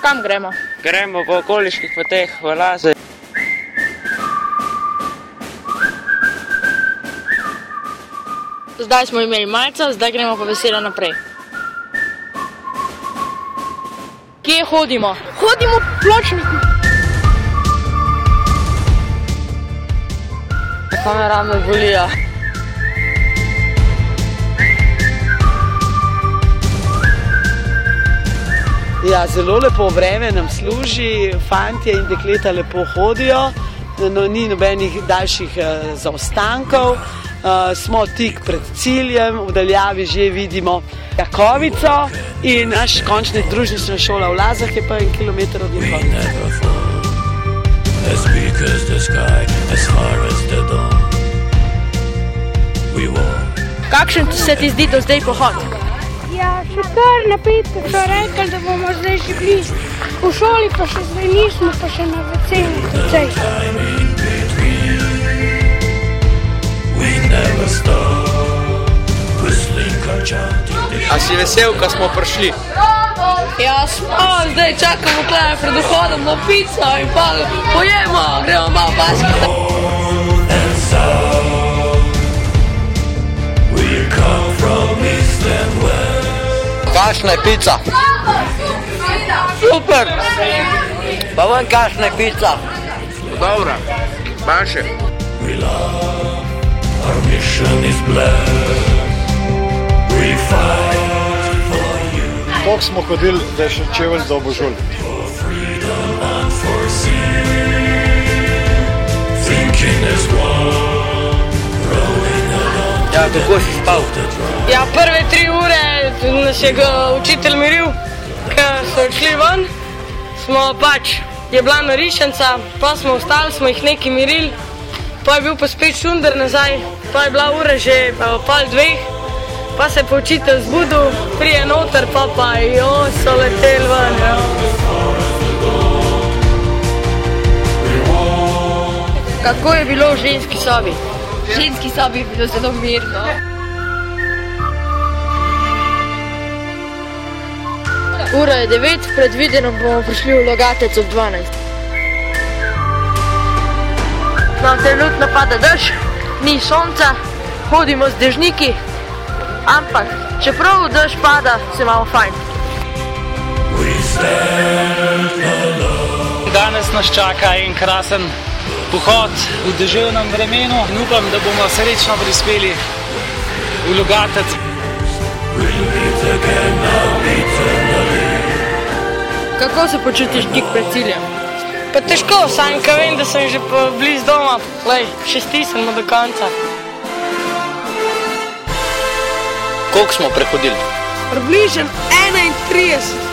Kam gremo? Gremo po okoliških poteh v Laze. Zdaj smo imeli malce, zdaj gremo pa veselo naprej. Kje hodimo? Hodimo v Pločniku. Pa me rame bolijo. Ja, zelo lepo vreme nam služi, fantje in dekleta lepo hodijo, no, ni nobenih daljših zaostankov, smo tik pred ciljem, v daljavi že vidimo Jakovico in naš končna družnična šola v Lazah je pa 1 kilometer od Jakovice. Kakšen se ti zdi do zdaj pohod? Ja, še kar napetko so rekli, da bomo zdaj že bili v šoli, pa še zdaj nismo, pa še na WC-u precej. A si vesel, ko smo prišli? Ja, smo, zdaj čakamo tukaj pred vhodom na pico in pa pojemo, gremo malo basketa. Kakšna je pica? Super! Pa vem, kakšna je pica? Dobra, manjše. Koliko smo hodili, da je še čevelj do Božulj? Ja, kako si spal? Ja, prve 3 ure nas je učitelj miril, ker so šli ven, smo pač, je bila narišenca, pa smo ostali, smo jih nekaj mirili, pa je bil pa spet šunder nazaj, pa je bila ura že 1:30, pa se je pa učitelj zbudil, prije noter, pa so leteli ven. Ja. Kako je bilo v ženski sobi? V ženski sobi je bilo zelo mirno. Ura je 9, predvideno bomo prišli v Logatec ob 12. No, trenutno pada dež, ni sonca, hodimo z dežniki, ampak čeprav dež pada, se imamo fajn. Danes nas čaka en krasen pohod v deževnem vremenu in upam, da bomo srečno prispeli v Logatec. Kako se počutiš tik pred ciljem? Pa težko, sam ka vem, da sem že blizu doma. Lej, še stisnemo do konca. Koliko smo prehodili? Približno 31